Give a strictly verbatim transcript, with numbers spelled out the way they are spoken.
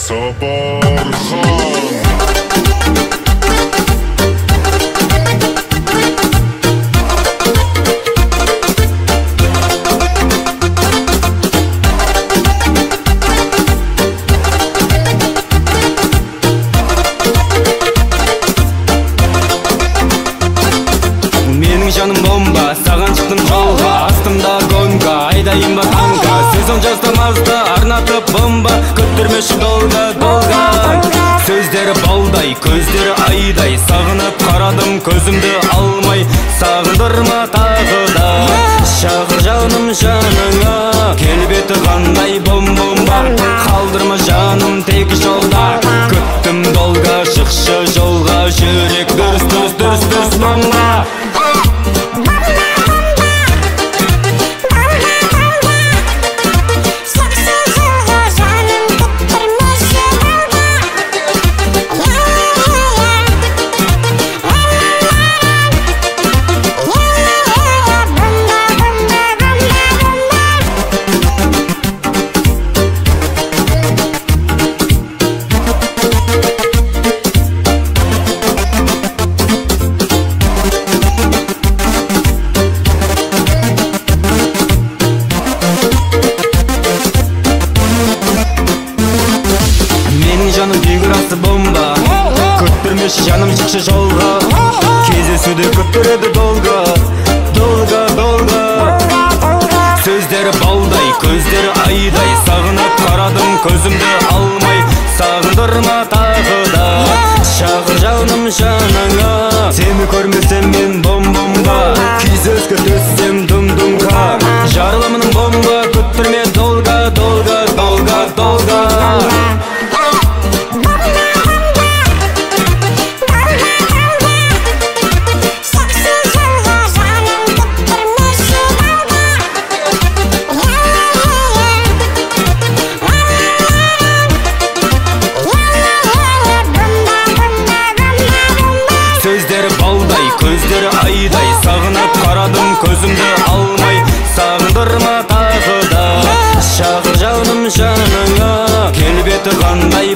Сапархан. Менің жаным бомба, саған шықтым жолға, астымда гонка, айдайын ба танка. Сөзің жаздамазды арнатып бомба, күттірмеші долга, долга. Сөздері балдай, көздері айдай, сағынып қарадым көзімді алмай. Сағындырма тағы да, шағыр жаным жаныңа, келбеті қандай бом-бомба. Қалдырма жаным тек жолда, күттім долга, шықшы жолға. Жүрек дүрс-дүрс, дүрс-дүрс бомба. Жаным фигурасы бомба, күттірмеші жаным шықшы жолға. Кездесуде күттіреді долга, долга, долга. Сөздері балдай, көздері айдай, сағынып қарадым көзімді алмай. Сағындырма тағы да, шағыр жаным жаныңа. Сені көрмесем мен бом-бомба, күйзеске төссем дум-думка. Жарылымының бомба, күттірме долга, долга, долга, долга. Сөздері балдай, көздері айдай, сағынып қарадым көзімді алмай. Сағындырма тағы да, шағыр жаным жаныңа, келбеті қандай